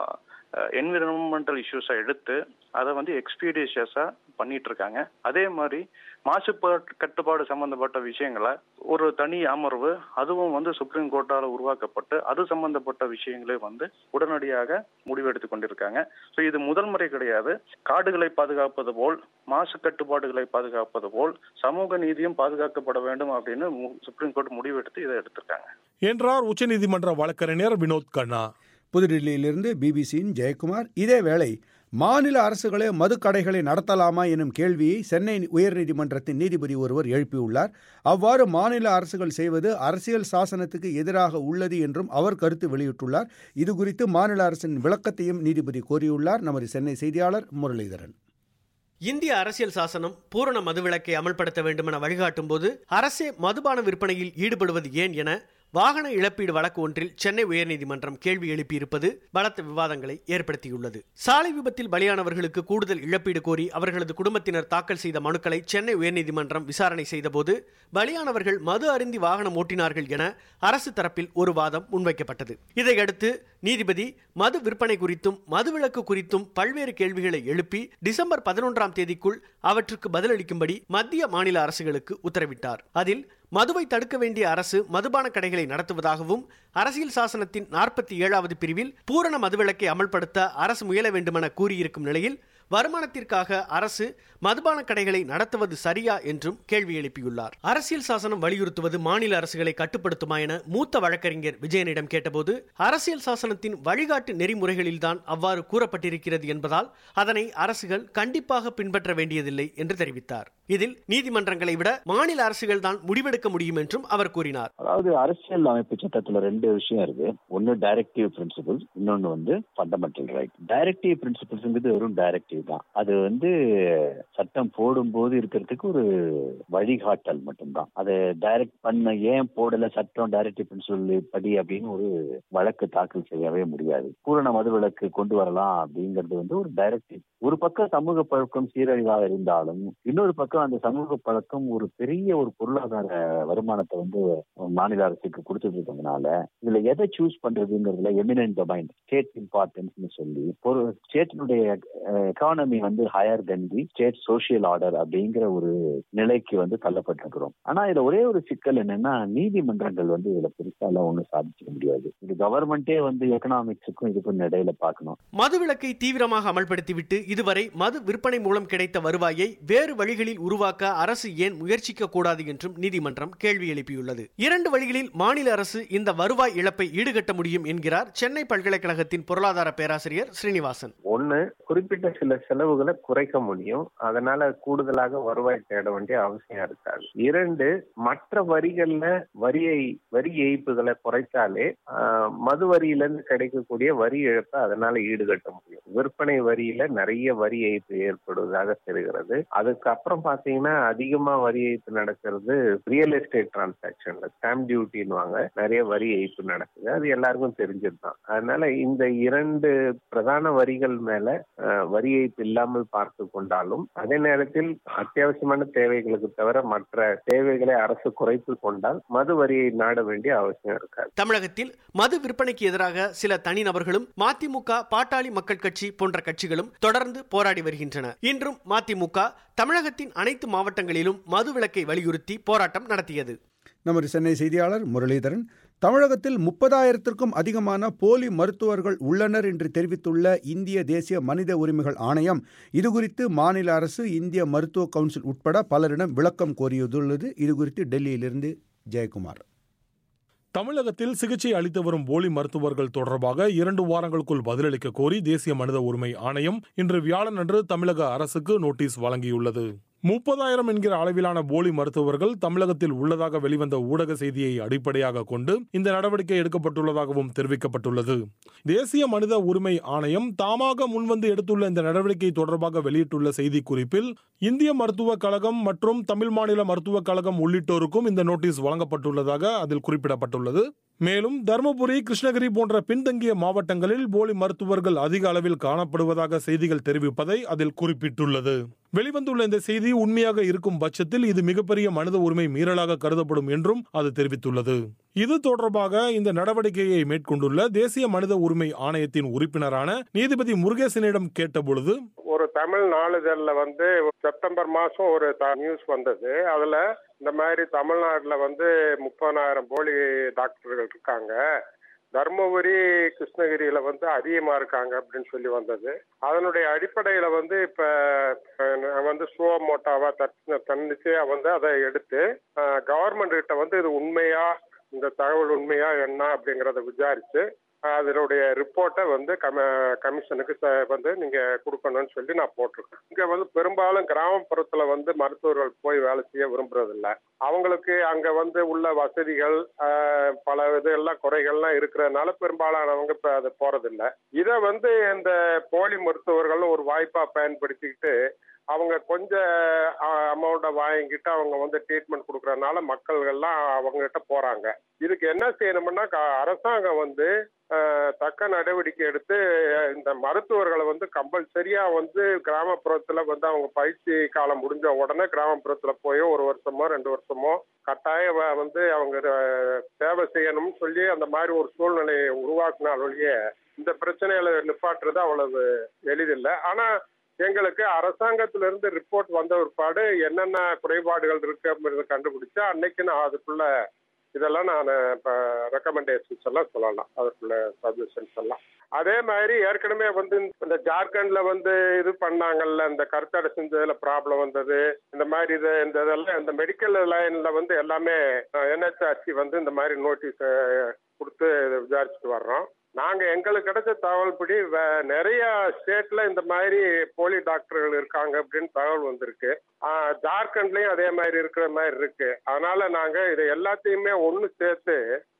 என்விரான்மெண்டல் இஷ்யூஸை எடுத்து அதை வந்து எக்ஸ்பீடிஷியஸா பண்ணிட்டு இருக்காங்க. அதே மாதிரி மாசு கட்டுப்பாடு சம்பந்தப்பட்ட விஷயங்களை ஒரு தனி அமர்வு அதுவும் வந்து சுப்ரீம் கோர்ட்டால் உருவாக்கப்பட்டு அது சம்பந்தப்பட்ட விஷயங்களே வந்து உடனடியாக முடிவெடுத்து கொண்டிருக்காங்க. ஸோ இது முதல் முறை கிடையாது. காடுகளை பாதுகாப்பது போல் மாசு கட்டுப்பாடுகளை பாதுகாப்பது போல் சமூக நீதியும் பாதுகாக்கப்பட வேண்டும் அப்படின்னு சுப்ரீம் கோர்ட் முடிவெடுத்து இதை எடுத்திருக்காங்க என்றார் உச்சநீதிமன்ற வழக்கறிஞர் வினோத் கண்ணா. புதுடில்லியிலிருந்து பிபிசியின் ஜெயக்குமார். இதேவேளை மாநில அரசுகளே மதுக்கடைகளை நடத்தலாமா எனும் கேள்வியை சென்னை உயர்நீதிமன்றத்தின் நீதிபதி ஒருவர் எழுப்பியுள்ளார். அவ்வாறு மாநில அரசுகள் செய்வது அரசியல் சாசனத்துக்கு எதிராக உள்ளது என்றும் அவர் கருத்து வெளியிட்டுள்ளார். இதுகுறித்து மாநில அரசின் விளக்கத்தையும் நீதிபதி கோரியுள்ளார். நமது சென்னை செய்தியாளர் முரளிதரன். இந்திய அரசியல் சாசனம் பூரண மதுவிலக்கை அமல்படுத்த வேண்டுமென வழிகாட்டும் போது அரசே மதுபான விற்பனையில் ஈடுபடுவது ஏன் என வாகன இழப்பீடு வழக்கு ஒன்றில் சென்னை உயர்நீதிமன்றம் கேள்வி எழுப்பியிருப்பது பலத்த விவாதங்களை ஏற்படுத்தியுள்ளது. சாலை விபத்தில் பலியானவர்களுக்கு கூடுதல் இழப்பீடு கோரி அவர்களது குடும்பத்தினர் தாக்கல் செய்த மனுக்களை சென்னை உயர்நீதிமன்றம் விசாரணை செய்தபோது பலியானவர்கள் மது அருந்தி வாகனம் ஓட்டினார்கள் என அரசு தரப்பில் ஒரு வாதம் முன்வைக்கப்பட்டது. இதையடுத்து நீதிபதி மது விற்பனை குறித்தும் மதுவிலக்கு குறித்தும் பல்வேறு கேள்விகளை எழுப்பி டிசம்பர் பதினொன்றாம் தேதிக்குள் அவற்றுக்கு பதிலளிக்கும்படி மத்திய மாநில அரசுகளுக்கு உத்தரவிட்டார். அதில் மதுவை தடுக்க வேண்டிய அரசு மதுபான கடைகளை நடத்துவதாகவும் அரசியல் சாசனத்தின் நாற்பத்தி ஏழாவது பிரிவில் பூரண மதுவிலக்கை அமல்படுத்த அரசு முயல வேண்டுமென கூறியிருக்கும் நிலையில் வருமானத்திற்காக அரசு மதுபான கடைகளை நடத்துவது சரியா என்றும் கேள்வி எழுப்பியுள்ளார். அரசியல் சாசனம் வலியுறுத்துவது மாநில அரசுகளை கட்டுப்படுத்துமா என மூத்த வழக்கறிஞர் விஜயனிடம் கேட்டபோது அரசியல் சாசனத்தின் வழிகாட்டு நெறிமுறைகளில்தான் அவ்வாறு கூறப்பட்டிருக்கிறது என்பதால் அதனை அரசுகள் கண்டிப்பாக பின்பற்ற வேண்டியதில்லை என்று தெரிவித்தார். இதில் நீதிமன்றங்களை விட மாநில அரசுகள் தான் முடிவெடுக்க முடியும் என்றும் அவர் கூறினார். அதாவது அரசியல் அமைப்பு சட்டத்துல ரெண்டு விஷயம் இருக்கு. ஒன்னு டைரக்டிவ் பிரின்சிபிள்ஸ், இன்னொன்னு வந்து ஃபண்டமெண்டல் ரைட். டைரக்டிவ் பிரின்சிபிள்ஸ்ங்கிறது வெறும் டைரக்டிவ் தான். அது வந்து சட்டம் போடும் போது இருக்கிறதுக்கு ஒரு வழிகாட்டல் மட்டும்தான். அதை டைரக்ட் பண்ண ஏன் போடல சட்டம் டைரக்டிவ் பிரின்சிபிள் படி அப்படின்னு ஒரு வழக்கு தாக்கல் செய்யவே முடியாது. பூரண மதுவிலக்கு கொண்டு வரலாம் அப்படிங்கிறது வந்து ஒரு டைரக்டிவ். ஒரு பக்கம் சமூக பழக்கம் சீரழிவாக இருந்தாலும் இன்னொரு பக்கம் அந்த சமூக பழக்கம் ஒரு பெரிய ஒரு பொருளாதார வருமானத்தை வந்து மாநில அரசுக்கு கொடுத்துட்டு இருக்கிறதுனால இதுல எதை சூஸ் பண்றதுங்கிறதுல எமினன்ட் டொமைன் ஸ்டேட் இம்பார்ட்டன்ஸ் சொல்லி ஒரு ஸ்டேட்டினுடைய எக்கானமி வந்து higher then the state social order அப்படிங்கிற ஒரு நிலைக்கு வந்து தள்ளப்பட்டிருக்கிறோம். ஆனா இதுல ஒரே ஒரு சிக்கல் என்னன்னா நீதிமன்றங்கள் வந்து இதுல பெருசால ஒண்ணும் சாதிச்சிக்க முடியாது. இது கவர்மெண்டே வந்து எக்கனாமிக்ஸுக்கும் இதுக்கும் இடையில பார்க்கணும். மதுவிலக்கை தீவிரமாக அமல்படுத்திவிட்டு இதுவரை மது விற்பனை மூலம் கிடைத்த வருவாயை வேறு வழிகளில் உருவாக்க அரசு ஏன் முயற்சிக்க கூடாது என்றும் நீதிமன்றம் கேள்வி எழுப்பியுள்ளது. இரண்டு வழிகளில் மாநில அரசு இந்த வருவாய் இழப்பை ஈடுகட்ட முடியும் என்கிறார் சென்னை பல்கலைக்கழகத்தின் பொருளாதார பேராசிரியர் ஸ்ரீனிவாசன். ஒன்னு, குறிப்பிட்ட சில செலவுகளை குறைக்க முடியும். அதனால கூடுதலாக வருவாய் தேட வேண்டிய அவசியம் இருக்காது. இரண்டு, மற்ற வரிகள்ல வரியை வரி ஏய்ப்புகளை குறைத்தாலே மது வரியிலிருந்து கிடைக்கக்கூடிய வரி இழப்பை அதனால ஈடுகட்ட முடியும். விற்பனை வரியில நிறைய வரி ஏய்ப்பு ஏற்படுவதாக தெரிகிறது. அதுக்கப்புறம் பாத்தீங்கன்னா அதிகமா வரி ஏய்ப்பு நடக்கிறது ரியல் எஸ்டேட் டிரான்சாக்சன்ல. ஸ்டாம்ப் டியூட்டின்னுவாங்க, நிறைய வரி ஏய்ப்பு நடக்குது. அது எல்லாருக்கும் தெரிஞ்சதுதான். அதனால இந்த இரண்டு பிரதான வரிகள் மேல வரி ஏய்ப்பு இல்லாமல் பார்த்து கொண்டாலும் அதே நேரத்தில் அத்தியாவசியமான தேவைகளுக்கு தவிர மற்ற தேவைகளை அரசு குறைத்து கொண்டால் மது வரியை நாட வேண்டிய அவசியம் இருக்காது. தமிழகத்தில் மது விற்பனைக்கு எதிராக சில தனிநபர்களும் மதிமுக, பாட்டாளி மக்கள் கட்சி போன்ற கட்சிகளும் தொடர்ந்து போராடி வருகின்றன. இன்றும் மதிமுக தமிழகத்தின் அனைத்து மாவட்டங்களிலும் மது விலக்கை வலியுறுத்தி போராட்டம் நடத்தியது. நமது சென்னை செய்தியாளர் முரளிதரன். தமிழகத்தில் முப்பதாயிரத்திற்கும் அதிகமான போலி மருத்துவர்கள் உள்ளனர் என்று தெரிவித்துள்ள இந்திய தேசிய மனித உரிமைகள் ஆணையம் இதுகுறித்து மாநில அரசு, இந்திய மருத்துவ கவுன்சில் உட்பட பலரிடம் விளக்கம் கோரியுள்ளது. இதுகுறித்து டெல்லியிலிருந்து ஜெயக்குமார். தமிழகத்தில் சிகிச்சை அளித்து வரும் போலி மருத்துவர்கள் தொடர்பாக இரண்டு வாரங்களுக்குள் பதிலளிக்க கோரி தேசிய மனித உரிமை ஆணையம் இன்று வியாழனன்று தமிழக அரசுக்கு நோட்டீஸ் வழங்கியுள்ளது. முப்பதாயிரம் என்கிற அளவிலான போலி மருத்துவர்கள் தமிழகத்தில் உள்ளதாக வெளிவந்த ஊடக செய்தியை அடிப்படையாக கொண்டு இந்த நடவடிக்கை எடுக்கப்பட்டுள்ளதாகவும் தெரிவிக்கப்பட்டுள்ளது. தேசிய மனித உரிமை ஆணையம் தாமாக முன்வந்து எடுத்துள்ள இந்த நடவடிக்கை தொடர்பாக வெளியிட்டுள்ள செய்திக்குறிப்பில் இந்திய மருத்துவக் கழகம் மற்றும் தமிழ் மாநில மருத்துவக் கழகம் உள்ளிட்டோருக்கும் இந்த நோட்டீஸ் வழங்கப்பட்டுள்ளதாக அதில் குறிப்பிடப்பட்டுள்ளது. மேலும் தருமபுரி, கிருஷ்ணகிரி போன்ற பின்தங்கிய மாவட்டங்களில் போலி மருத்துவர்கள் அதிக அளவில் காணப்படுவதாக செய்திகள் தெரிவிப்பதை அதில் குறிப்பிட்டுள்ளது. வெளிவந்துள்ள இந்த செய்தி உண்மையாக இருக்கும் பட்சத்தில் இது மிகப்பெரிய மனித உரிமை மீறலாக கருதப்படும் என்றும் அது தெரிவித்துள்ளது. இது தொடர்பாக இந்த நடவடிக்கையை மேற்கொண்டுள்ள தேசிய மனித உரிமை ஆணையத்தின் உறுப்பினரான நீதிபதி முருகேசனிடம் கேட்டபொழுது, ஒரு தமிழ் நாளிதழ்ல வந்து செப்டம்பர் மாசம் ஒரு நியூஸ் வந்தது. அதுல இந்த மாதிரி தமிழ்நாட்டுல வந்து முப்பதாயிரம் போலி டாக்டர்கள் இருக்காங்க, தர்மபுரி கிருஷ்ணகிரியில வந்து அதிகமா இருக்காங்க அப்படின்னு சொல்லி வந்தது. அதனுடைய அடிப்படையில வந்து இப்ப வந்து சுவ மோட்டாவா தன்னிச்சையா வந்து அதை எடுத்து கவர்மெண்ட் கிட்ட வந்து இது உண்மையா, இந்த தகவல் உண்மையா என்ன அப்படிங்கறத விசாரிச்சு அதனுடைய ரிப்போர்ட்டை வந்து கமிஷனுக்கு வந்து நீங்க கொடுக்கணும்னு சொல்லி நான் போட்டிருக்கேன். இங்க வந்து பெரும்பாலும் கிராமப்புறத்துல வந்து மருத்துவர்கள் போய் வேலை செய்ய விரும்புறது இல்லை. அவங்களுக்கு அங்க வந்து உள்ள வசதிகள் பல இதெல்லாம் குறைகள்லாம் இருக்கிறதுனால பெரும்பாலானவங்க இப்ப அதை போறதில்லை. இதை வந்து இந்த போலி மருத்துவர்கள் ஒரு வாய்ப்பா பயன்படுத்திக்கிட்டு அவங்க கொஞ்சம் அமௌண்ட்டை வாங்கிட்டு அவங்க வந்து ட்ரீட்மெண்ட் கொடுக்கறதுனால மக்கள்கள்லாம் அவங்ககிட்ட போறாங்க. இதுக்கு என்ன செய்யணும்னா அரசாங்கம் வந்து தக்க நடவடிக்கை எடுத்து இந்த மருத்துவர்களை வந்து கம்பல்சரியா வந்து கிராமப்புறத்துல வந்து அவங்க பயிற்சி காலம் முடிஞ்ச உடனே கிராமப்புறத்துல போய் ஒரு வருஷமோ ரெண்டு வருஷமோ கட்டாயம் வந்து அவங்க சேவை செய்யணும்னு சொல்லி அந்த மாதிரி ஒரு சூழ்நிலையை உருவாக்குனாலேயே இந்த பிரச்சனைகளை நிப்பாட்டுறது அவ்வளவு எளிதில்லை. ஆனா எங்களுக்கு அரசாங்கத்திலிருந்து ரிப்போர்ட் வந்த ஒருபாடு என்னென்ன குறைபாடுகள் இருக்கு அப்படின்றத கண்டுபிடிச்சா அன்னைக்கு நான் அதுக்குள்ள இதெல்லாம் நான் இப்போ ரெக்கமெண்டேஷன்ஸ் எல்லாம் சொல்லலாம், அதுக்குள்ள சஜஷன்ஸ் எல்லாம். அதே மாதிரி ஏற்கனவே வந்து இந்த ஜார்க்கண்ட்ல வந்து இது பண்ணாங்கல்ல, இந்த கருத்தடை செஞ்சதுல ப்ராப்ளம் வந்தது, இந்த மாதிரி இது இந்த இதெல்லாம் இந்த மெடிக்கல் லைன்ல வந்து எல்லாமே என்ஹெச்ஆர்சி வந்து இந்த மாதிரி நோட்டீஸ் கொடுத்து விசாரிச்சுட்டு வர்றோம். நாங்க எங்களுக்கு கிடைச்ச தகவல் படி நிறைய ஸ்டேட்ல இந்த மாதிரி போலி டாக்டர்கள் இருக்காங்க அப்படின்னு தகவல் வந்திருக்கு. ஜார்க்கண்ட்லயும் அதே மாதிரி இருக்கிற மாதிரி இருக்கு. அதனால நாங்க இதை எல்லாத்தையுமே ஒண்ணு சேர்த்து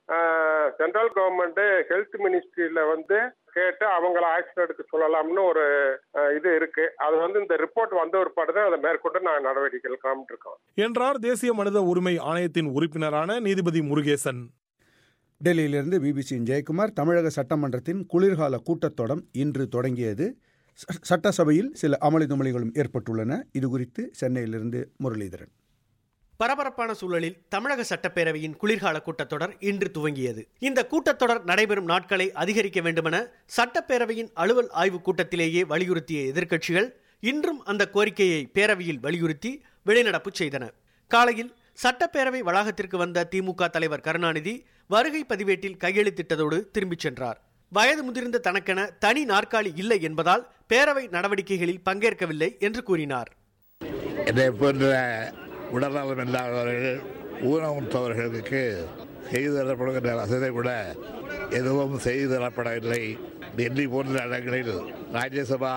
சென்ட்ரல் கவர்மெண்ட் ஹெல்த் மினிஸ்ட்ரியில வந்து கேட்டு அவங்கள ஆக்ஷன் எடுக்க சொல்லலாம்னு ஒரு இது இருக்கு. அது வந்து இந்த ரிப்போர்ட் வந்த ஒரு பாடு தான் அதை மேற்கொண்டு நான் நடவடிக்கைகள் காமிட்டிருக்கோம் என்றார் தேசிய மனித உரிமை ஆணையத்தின் உறுப்பினரான நீதிபதி முருகேசன். டெல்லியிலிருந்து பிபிசியின் ஜெயக்குமார். தமிழக சட்டமன்றத்தின் குளிர்கால கூட்டத்தொடர் இன்று தொடங்கியது. சட்டசபையில் சில அமளி துமளிகளும் ஏற்பட்டுள்ளன. இதுகுறித்து சென்னையிலிருந்து முரளிதரன். பரபரப்பான சூழலில் தமிழக சட்டப்பேரவையின் குளிர்கால கூட்டத்தொடர் இன்று துவங்கியது. இந்த கூட்டத்தொடர் நடைபெறும் நாட்களை அதிகரிக்க வேண்டுமென சட்டப்பேரவையின் அலுவல் ஆய்வுக் கூட்டத்திலேயே வலியுறுத்திய எதிர்க்கட்சிகள் இன்றும் அந்த கோரிக்கையை பேரவையில் வலியுறுத்தி வெளிநடப்பு செய்தன. காலையில் சட்டப்பேரவை வளாகத்திற்கு வந்த திமுக தலைவர் கருணாநிதி வருகை பதிவேட்டில் கையெழுத்திட்டதோடு திரும்பிச் சென்றார். வயது முதிர்ந்த தனக்கென தனி நாற்காலி இல்லை என்பதால் பேரவை நடவடிக்கைகளில் பங்கேற்கவில்லை என்று கூறினார். உடல்நலம் இல்லாதவர்கள், ஊனமுற்றவர்களுக்கு செய்து தரப்படுகின்ற வசதி கூட எதுவும் செய்து தரப்படவில்லை. டெல்லி போன்ற இடங்களில் ராஜ்யசபா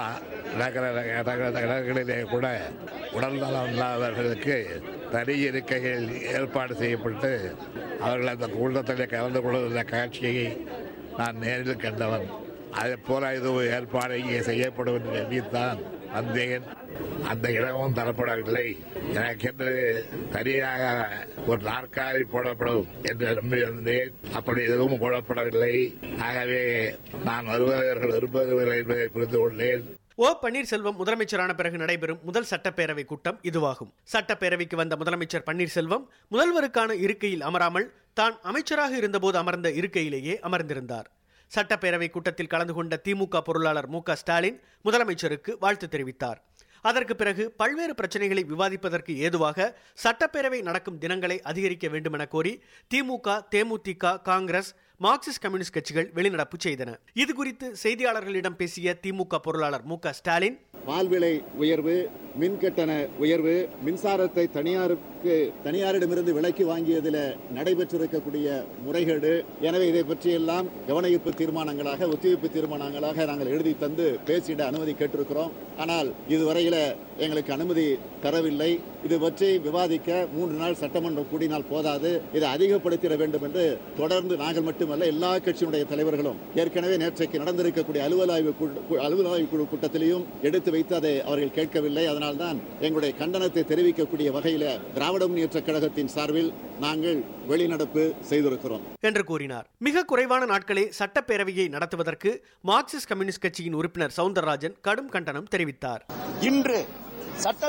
இடங்களிலே கூட உடல்நலம் இல்லாதவர்களுக்கு தனி இருக்கைகள் ஏற்பாடு செய்யப்பட்டு அவர்கள் அந்த கூட்டத்தில் கலந்து கொள்கின்ற காட்சியை நான் நேரில் கண்டவன். அதே போல இது ஏற்பாடு இங்கே செய்யப்படும் என்று எண்ணித்தான் வந்தேன். அந்த இடமும் தரப்படவில்லை. எனக்கென்று தனியாக ஒரு நாற்காலி போடப்படும் என்று நம்பி வந்தேன். அப்படி எதுவும் போடப்படவில்லை. ஆகவே நான் வருவதர்கள் விரும்பவில்லை என்பதை புரிந்து கொண்டேன். ஓ பன்னீர்செல்வம் முதலமைச்சரான பிறகு நடைபெறும் முதல் சட்டப்பேரவை கூட்டம் இதுவாகும். சட்டப்பேரவைக்கு வந்த முதலமைச்சர் பன்னீர்செல்வம் முதல்வருக்கான இருக்கையில் அமராமல் தான் அமைச்சராக இருந்தபோது அமர்ந்த இருக்கையிலேயே அமர்ந்திருந்தார். சட்டப்பேரவை கூட்டத்தில் கலந்து கொண்ட திமுக பொருளாளர் மு க ஸ்டாலின் முதலமைச்சருக்கு வாழ்த்து தெரிவித்தார். அதற்கு பிறகு பல்வேறு பிரச்சனைகளை விவாதிப்பதற்கு ஏதுவாக சட்டப்பேரவை நடக்கும் தினங்களை அதிகரிக்க வேண்டுமென கோரி திமுக, தேமுதிக, காங்கிரஸ், மார்க்சிஸ்ட் கம்யூனிஸ்ட் கட்சிகள் வெளிநடப்பு செய்தன. இதுகுறித்து செய்தியாளர்களிடம் பேசிய திமுக பொருளாளர் மு க ஸ்டாலின், பால் விலை உயர்வு, மின் கட்டண உயர்வு, மின்சாரத்தை தனியாருக்கு தனியாரிடமிருந்து விலைக்கு வாங்கியதில் நடைபெற்றிருக்கக்கூடிய முறைகேடு, எனவே இதை பற்றியெல்லாம் கவனஈர்ப்பு தீர்மானங்களாக, ஒத்திவைப்பு தீர்மானங்களாக நாங்கள் எழுதி தந்து பேசிட அனுமதி கேட்டிருக்கிறோம். ஆனால் இதுவரையில எங்களுக்கு அனுமதி தரவில்லை. இது பற்றி விவாதிக்க மூன்று நாள் சட்டமன்றம் கூடினால் போதாது, இதை அதிகப்படுத்திட வேண்டும் என்று தொடர்ந்து நாங்கள் மட்டுமல்ல எல்லா கட்சியினுடைய தலைவர்களும் ஏற்கனவே நேற்றைக்கு நடந்திருக்கக்கூடிய அலுவல் ஆய்வு அலுவல் ஆய்வு குழு கூட்டத்திலையும் எடுத்து வைத்து அதை அவர்கள் கேட்கவில்லை. அதனால்தான் எங்களுடைய கண்டனத்தை தெரிவிக்கக்கூடிய வகையில் திராவிட முன்னேற்ற கழகத்தின் சார்பில் நாங்கள் வெளிநடப்பு செய்திருக்கிறோம் என்று கூறினார். மிக குறைவான நாட்களே சட்டப்பேரவையை நடத்துவதற்கு மார்க்சிஸ்ட் கம்யூனிஸ்ட் கட்சியின் உறுப்பினர் சவுந்தரராஜன் கடும் கண்டனம் தெரிவித்தார். இன்று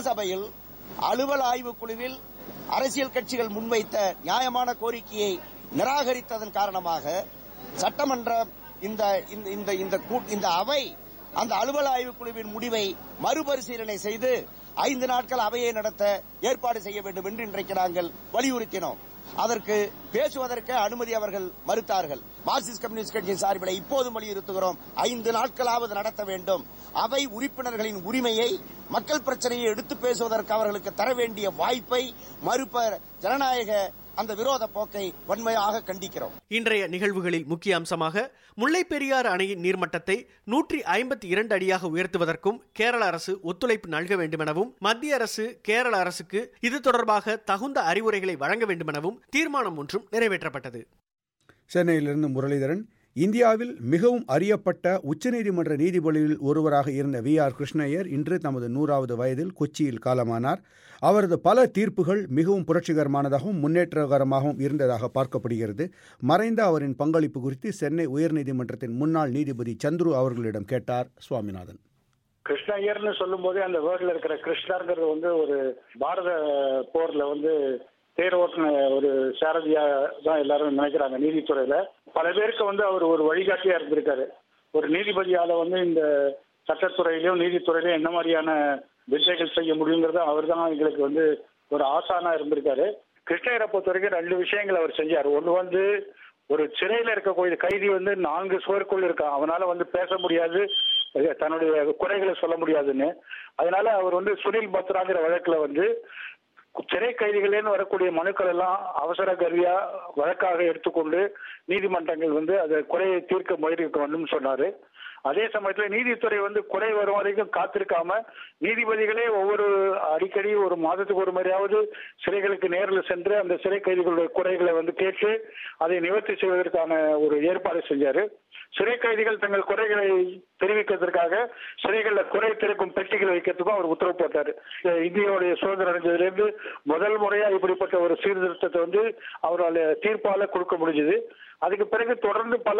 சட்டசபையில் அலுவல் ஆய்வு குழுவில் அரசியல் கட்சிகள் முன்வைத்த நியாயமான கோரிக்கையை நிராகரித்ததன் காரணமாக சட்டமன்ற இந்த இந்த இந்த இந்த அவை அந்த அலுவல் ஆய்வுக் குழுவின் முடிவை மறுபரிசீலனை செய்து ஐந்து நாட்கள் அவையை நடத்த ஏற்பாடு செய்ய வேண்டும் என்று இன்றைக்கு நாங்கள் வலியுறுத்தினோம். அதற்கு பேசுவதற்கு அனுமதி அவர்கள் மறுத்தார்கள். மார்க்சிஸ்ட் கம்யூனிஸ்ட் கட்சியின் சார்பில் இப்போதும் வலியுறுத்துகிறோம், ஐந்து நாட்களாவது நடத்த வேண்டும். அவை உறுப்பினர்களின் உரிமையை, மக்கள் பிரச்சனையை எடுத்து பேசுவதற்கு அவர்களுக்கு தர வேண்டிய வாய்ப்பை மறுப்ப ஜனநாயக அந்த விரோத போக்கை வன்மையாக கண்டிக்கிறோம். இன்றைய நிகழ்வுகளில் முக்கிய அம்சமாக முல்லை பெரியாறு அணையின் நீர்மட்டத்தை நூற்றி ஐம்பத்தி இரண்டு அடியாக உயர்த்துவதற்கும் கேரள அரசு ஒத்துழைப்பு நல்க வேண்டுமெனவும், மத்திய அரசு கேரள அரசுக்கு இது தொடர்பாக தகுந்த அறிவுரைகளை வழங்க வேண்டுமெனவும் தீர்மானம் ஒன்றும் நிறைவேற்றப்பட்டது. சென்னையிலிருந்து முரளிதரன். இந்தியாவில் மிகவும் அறியப்பட்ட உச்சநீதிமன்ற நீதிபதிகளில் ஒருவராக இருந்த வி ஆர் கிருஷ்ணய்யர் இன்று தமது நூறாவது வயதில் கொச்சியில் காலமானார். அவரது பல தீர்ப்புகள் மிகவும் புரட்சிகரமானதாகவும் முன்னேற்றகரமாகவும் இருந்ததாக பார்க்கப்படுகிறது. மறைந்த அவரின் பங்களிப்பு குறித்து சென்னை உயர்நீதிமன்றத்தின் முன்னாள் நீதிபதி சந்துரு அவர்களிடம் கேட்டார் சுவாமிநாதன். கிருஷ்ணய்யர்னு சொல்லும் போதே அந்த வேர்ட்ல இருக்கிற கிருஷ்ணர்ங்கிறது வந்து ஒரு பாரத போர்ல வந்து தேர் ஓட்டின ஒரு சாரதியா தான் எல்லாரும் நினைக்கிறாங்க. நீதித்துறையில பல பேருக்கு வந்து அவர் ஒரு வழிகாட்டியா இருந்திருக்காரு. ஒரு நீதிபதியால வந்து இந்த சட்டத்துறையிலையும் நீதித்துறையிலையும் என்ன மாதிரியான விசைகள் செய்ய முடியுங்கிறத அவர் தான் எங்களுக்கு வந்து ஒரு ஆசானா இருந்திருக்காரு. கிருஷ்ணய்யரை பொறுத்த வரைக்கும் ரெண்டு விஷயங்கள் அவர் செஞ்சார். ஒன்று வந்து ஒரு சிறையில இருக்கக்கூடிய கைதி வந்து நான்கு சுவருக்குள் இருக்கான், அவனால வந்து பேச முடியாது, தன்னுடைய குறைகளை சொல்ல முடியாதுன்னு. அதனால அவர் வந்து சுனில் பத்ராங்கிற வழக்குல வந்து சிறை கைதிகளேன்னு வரக்கூடிய மனுக்கள் எல்லாம் அவசர கருவியா வழக்காக எடுத்துக்கொண்டு நீதிமன்றங்கள் வந்து அதை குறையை தீர்க்க முயற்சிக்க வேண்டும் சொன்னாரு. அதே சமயத்துல நீதித்துறை வந்து குறை வரும் வரைக்கும் காத்திருக்காம நீதிபதிகளே ஒவ்வொரு அடிக்கடி ஒரு மாதத்துக்கு ஒரு முறையாவது சிறைகளுக்கு நேரில் சென்று அந்த சிறை கைதிகளுடைய குறைகளை வந்து கேட்டு அதை நிவர்த்தி செய்வதற்கான ஒரு ஏற்பாடு செஞ்சாரு. சிறை கைதிகள் தங்கள் குறைகளை தெரிவிக்கிறதுக்காக சிறைகளில் குறை திறக்கும் பெட்டிகளை வைக்கிறதுக்கும் அவர் உத்தரவு போட்டார். இந்தியாவுடைய சுதந்திரம் அடைஞ்சதிலிருந்து முதல் முறையா இப்படிப்பட்ட ஒரு சீர்திருத்தத்தை வந்து அவரால் தீர்ப்பால கொடுக்க முடிஞ்சது. அதுக்கு பிறகு தொடர்ந்து பல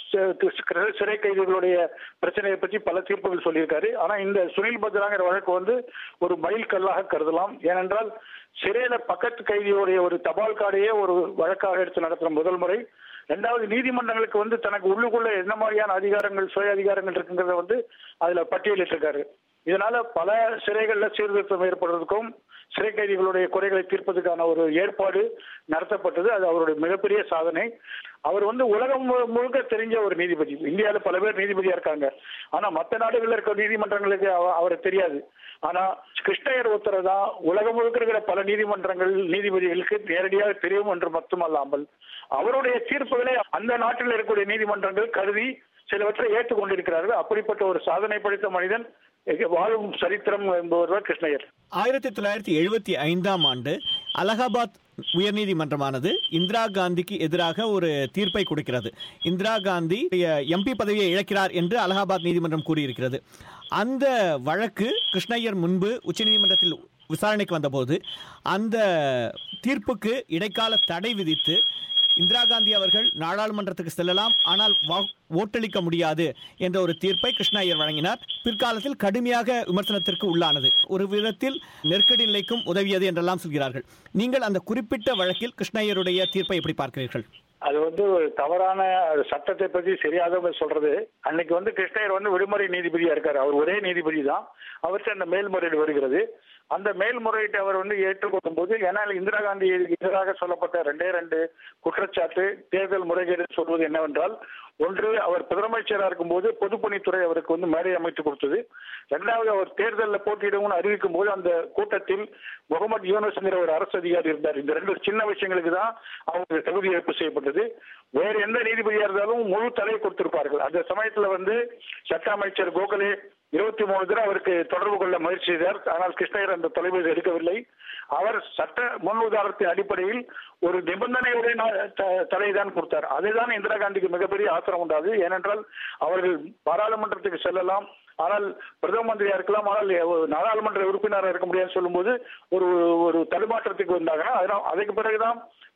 சிறை கைதிகளுடைய பிரச்சனையை பற்றி பல தீர்ப்புகள் சொல்லியிருக்காரு. ஆனா இந்த சுனில் பத்ராங்கிற வழக்கு வந்து ஒரு மைல் கல்லாக கருதலாம். ஏனென்றால் சிறையில பக்கத்து கைதியுடைய ஒரு தபால் கார்டையே ஒரு வழக்காக எடுத்து நடத்துற முதல் முறை. ரெண்டாவது, நீதிமன்றங்களுக்கு வந்து தனக்கு உள்ளுக்குள்ள என்ன மாதிரியான அதிகாரங்கள், சுய அதிகாரங்கள் இருக்குங்கிறத வந்து அதுல பட்டியலிட்டிருக்காரு. இதனால பல சிறைகள்ல சீர்திருத்தம் ஏற்படுறதுக்கும் சிறை கைதிகளுடைய குறைகளை தீர்ப்பதற்கான ஒரு ஏற்பாடு நடத்தப்பட்டது. அது அவருடைய மிகப்பெரிய சாதனை. அவர் வந்து உலகம் முழுக்க தெரிஞ்ச ஒரு நீதிபதி. இந்தியாவில் பல பேர் நீதிபதியா இருக்காங்க, ஆனா மற்ற நாடுகளில் இருக்க நீதிமன்றங்களுக்கு அவரை தெரியாது. ஆனா கிருஷ்ணய்யர் ஒருத்தர் தான் உலகம் முழுக்க இருக்கிற பல நீதிமன்றங்கள் நீதிபதிகளுக்கு நேரடியாக தெரியும் என்று மட்டுமல்லாமல் அவருடைய தீர்ப்புகளை அந்த நாட்டில் இருக்கக்கூடிய நீதிமன்றங்கள் கருதி சிலவற்றை ஏற்றுக்கொண்டிருக்கிறார்கள். அப்படிப்பட்ட ஒரு சாதனை படைத்த மனிதன் வாழும் சரித்திரம் என்பவர் கிருஷ்ணய்யர். ஆயிரத்தி தொள்ளாயிரத்தி எழுபத்தி ஐந்தாம் ஆண்டு அலகாபாத் உயர்நீதிமன்றமானது இந்திரா காந்திக்கு எதிராக ஒரு தீர்ப்பை கொடுக்கிறது. இந்திரா காந்தி எம்பி பதவியை இழக்கிறார் என்று அலகாபாத் நீதிமன்றம் கூறியிருக்கிறது. அந்த வழக்கு கிருஷ்ணய்யர் முன்பு உச்சநீதிமன்றத்தில் விசாரணைக்கு வந்தபோது அந்த தீர்ப்புக்கு இடைக்கால தடை விதித்து இந்திரா காந்தி அவர்கள் நாடாளுமன்றத்துக்கு செல்லலாம், ஆனால் ஓட்டளிக்க முடியாது என்ற ஒரு தீர்ப்பை கிருஷ்ணய்யர் வழங்கினார். பிற்காலத்தில் கடுமையாக விமர்சனத்திற்கு உள்ளானது. ஒரு விதத்தில் நெருக்கடி நிலைக்கும் உதவியது என்றெல்லாம் சொல்கிறார்கள். நீங்கள் அந்த குறிப்பிட்ட வழக்கில் கிருஷ்ணய்யருடைய தீர்ப்பை எப்படி பார்க்கிறீர்கள்? அது வந்து ஒரு தவறான சட்டத்தை பற்றி சரியாக சொல்றது. அன்னைக்கு வந்து கிருஷ்ணய்யர் வந்து விடுமுறை நீதிபதியா இருக்காரு. அவர் ஒரே நீதிபதி தான். அவருக்கு அந்த மேல்முறையீடு வருகிறது. அந்த மேல்முறையீட்டை அவர் வந்து ஏற்றுக்கொள்ளும் போது, ஏன்னா இந்திரா காந்தி எதிராக சொல்லப்பட்ட ரெண்டே ரெண்டு குற்றச்சாட்டு தேர்தல் முறைகேடு சொல்வது என்னவென்றால், ஒன்று, அவர் முதலமைச்சராக இருக்கும்போது பொதுப்பணித்துறை அவருக்கு வந்து மேடை அமைத்து கொடுத்தது. இரண்டாவது, அவர் தேர்தலில் போட்டியிடும் அறிவிக்கும் போது அந்த கூட்டத்தில் முகமது யூனஸ்ங்கிற ஒரு அரசு அதிகாரி இருந்தார். இந்த ரெண்டு சின்ன விஷயங்களுக்கு தான் அவங்களுக்கு தகுதி ஏற்பு செய்யப்பட்டது. வேறு எந்த நீதிபதியா இருந்தாலும் முழு தலையை கொடுத்திருப்பார்கள். அந்த சமயத்துல வந்து சட்ட அமைச்சர் கோகலே இருபத்தி மூணு தடவை அவருக்கு தொடர்பு கொள்ள முயற்சி செய்தார். ஆனால் கிருஷ்ணய்யர் அந்த தொலைபேசி எடுக்கவில்லை. அவர் சட்ட முன் உதாரணத்தின் அடிப்படையில் ஒரு நிபந்தனையுடைய தலைதான் கொடுத்தார். அதுதான் இந்திரா காந்திக்கு மிகப்பெரிய ஆத்திரம் உண்டாது. ஏனென்றால் அவர்கள் பாராளுமன்றத்துக்கு செல்லலாம், ஆனால் பிரதம மந்திரியா இருக்கலாம், ஆனால் நாடாளுமன்ற உறுப்பினராக இருக்க முடியாது சொல்லும் போது ஒரு ஒரு தடுமாற்றத்துக்கு வந்தாங்க. அதனால் அதுக்கு பிறகுதான்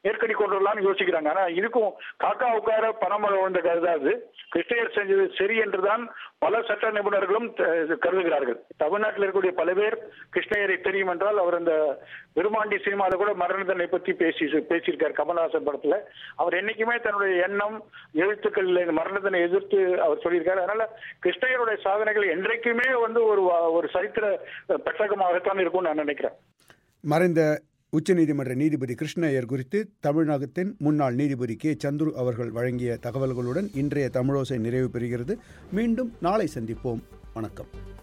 ஏற்கனவே கொண்டு வரலாம்னு யோசிக்கிறாங்க. ஆனா இதுக்கும் காக்கா உட்கார பணமழை வந்த கருதாது. கிருஷ்ணயர் செஞ்சது சரி என்றுதான் பல சட்ட நிபுணர்களும் கருதுகிறார்கள். தமிழ்நாட்டில் இருக்கக்கூடிய பல பேர் கிருஷ்ணயரை தெரியும் என்றால், அவர் அந்த விருமாண்டி சினிமாவில் கூட மரண தண்டனை பற்றி பேசி பேசியிருக்காரு கமல்ஹாசன் படத்துல. அவர் என்னைக்குமே தன்னுடைய எண்ணம் எழுத்துக்கள் மரண தண்டனை எதிர்த்து அவர் சொல்லியிருக்காரு. அதனால கிருஷ்ணயருடைய சாதனைகள் என்றைக்குமே வந்து ஒரு ஒரு சரித்திர பெட்டகமாகத்தான் இருக்கும்னு நான் நினைக்கிறேன். மறைந்த உச்சநீதிமன்ற நீதிபதி கிருஷ்ணய்யர் குறித்து தமிழகத்தின் முன்னாள் நீதிபதி கே சந்துரு அவர்கள் வழங்கிய தகவல்களுடன் இன்றைய தமிழோசை நிறைவு பெறுகிறது. மீண்டும் நாளை சந்திப்போம். வணக்கம்.